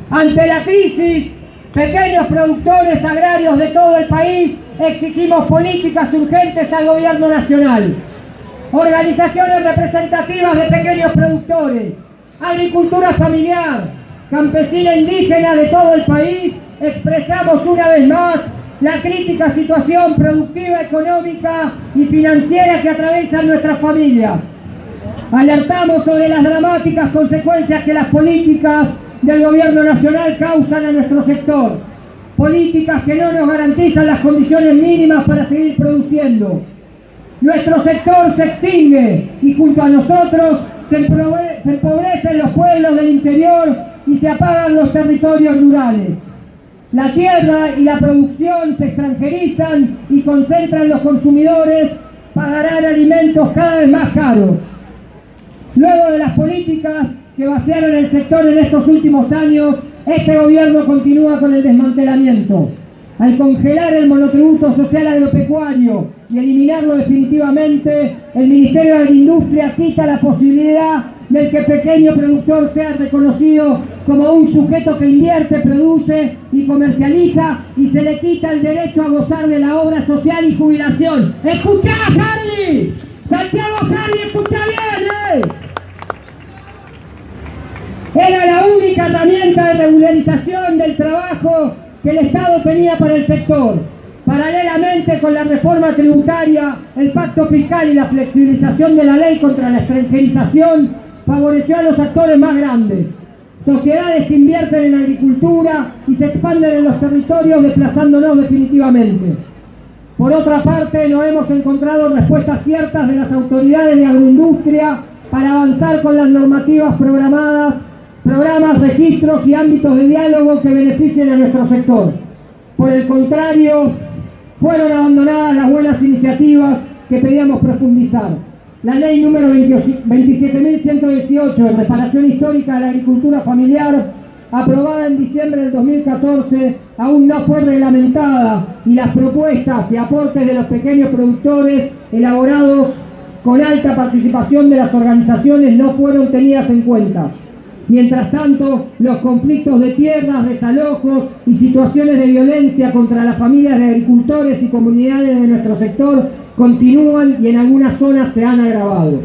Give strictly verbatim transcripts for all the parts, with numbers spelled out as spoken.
Ante la crisis, pequeños productores agrarios de todo el país exigimos políticas urgentes al gobierno nacional. Organizaciones representativas de pequeños productores, agricultura familiar, campesina indígena de todo el país, expresamos una vez más la crítica situación productiva, económica y financiera que atraviesan nuestras familias. Alertamos sobre las dramáticas consecuencias que las políticas del gobierno nacional causan a nuestro sector. Políticas que no nos garantizan las condiciones mínimas para seguir produciendo. Nuestro sector se extingue y junto a nosotros se empobrecen los pueblos del interior y se apagan los territorios rurales. La tierra y la producción se extranjerizan y concentran los consumidores, pagarán alimentos cada vez más caros. Luego de las políticas que vaciaron el sector en estos últimos años, este gobierno continúa con el desmantelamiento. Al congelar el monotributo social agropecuario y eliminarlo definitivamente, el Ministerio de Agroindustria quita la posibilidad del que el pequeño productor sea reconocido como un sujeto que invierte, produce y comercializa, y se le quita el derecho a gozar de la obra social y jubilación. ¡Escuchá, Harley! ¡Santiago Harley, escuchá bien, eh! Era la única herramienta de regularización del trabajo que el Estado tenía para el sector. Paralelamente con la reforma tributaria, el pacto fiscal y la flexibilización de la ley contra la extranjerización favoreció a los actores más grandes. Sociedades que invierten en agricultura y se expanden en los territorios desplazándonos definitivamente. Por otra parte, no hemos encontrado respuestas ciertas de las autoridades de agroindustria para avanzar con las normativas programadas, programas, registros y ámbitos de diálogo que beneficien a nuestro sector. Por el contrario, fueron abandonadas las buenas iniciativas que pedíamos profundizar. La ley número veintisiete mil ciento dieciocho de reparación histórica de la agricultura familiar, aprobada en diciembre del dos mil catorce, aún no fue reglamentada y las propuestas y aportes de los pequeños productores elaborados con alta participación de las organizaciones no fueron tenidas en cuenta. Mientras tanto, los conflictos de tierras, desalojos y situaciones de violencia contra las familias de agricultores y comunidades de nuestro sector continúan y en algunas zonas se han agravado.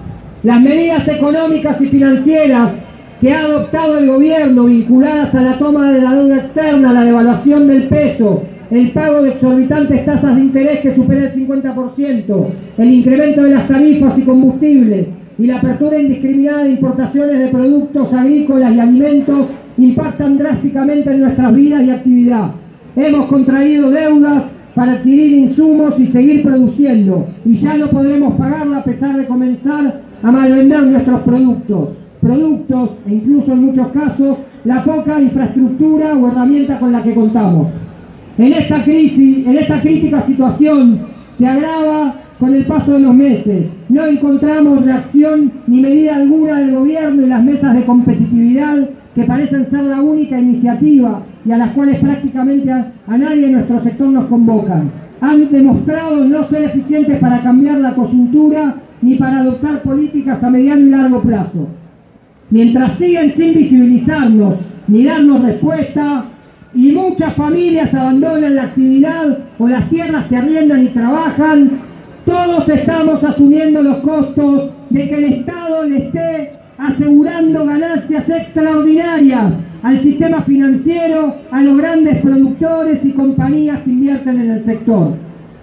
Las medidas económicas y financieras que ha adoptado el gobierno vinculadas a la toma de la deuda externa, la devaluación del peso, el pago de exorbitantes tasas de interés que supera el cincuenta por ciento, el incremento de las tarifas y combustibles, y la apertura indiscriminada de importaciones de productos agrícolas y alimentos impactan drásticamente en nuestras vidas y actividad. Hemos contraído deudas para adquirir insumos y seguir produciendo, y ya no podremos pagarla a pesar de comenzar a malvender nuestros productos. Productos, e incluso en muchos casos, la poca infraestructura o herramienta con la que contamos. En esta crisis, en esta crítica situación, se agrava con el paso de los meses. No encontramos reacción ni medida alguna del gobierno y las mesas de competitividad, que parecen ser la única iniciativa y a las cuales prácticamente a, a nadie en nuestro sector nos convocan. Han demostrado no ser eficientes para cambiar la coyuntura ni para adoptar políticas a mediano y largo plazo. Mientras siguen sin visibilizarnos ni darnos respuesta, y muchas familias abandonan la actividad o las tierras que arriendan y trabajan, todos estamos asumiendo los costos de que el Estado le esté asegurando ganancias extraordinarias al sistema financiero, a los grandes productores y compañías que invierten en el sector.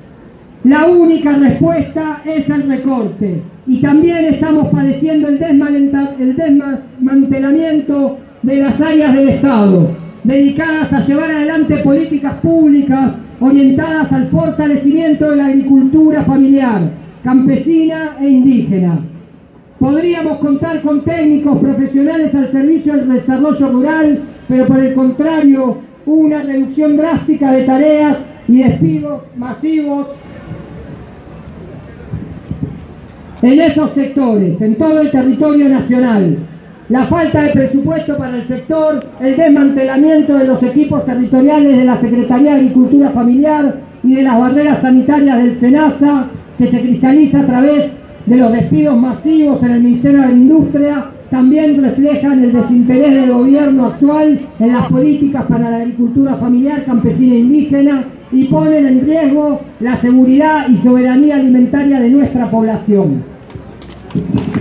La única respuesta es el recorte, y también estamos padeciendo el desmantelamiento de las áreas del Estado, dedicadas a llevar adelante políticas públicas orientadas al fortalecimiento de la agricultura familiar, campesina e indígena. Podríamos contar con técnicos profesionales al servicio del desarrollo rural, pero por el contrario, una reducción drástica de tareas y despidos masivos en esos sectores, en todo el territorio nacional. La falta de presupuesto para el sector, el desmantelamiento de los equipos territoriales de la Secretaría de Agricultura Familiar y de las barreras sanitarias del SENASA, que se cristaliza a través de los despidos masivos en el Ministerio de Agroindustria, también reflejan el desinterés del gobierno actual en las políticas para la agricultura familiar, campesina e indígena y ponen en riesgo la seguridad y soberanía alimentaria de nuestra población.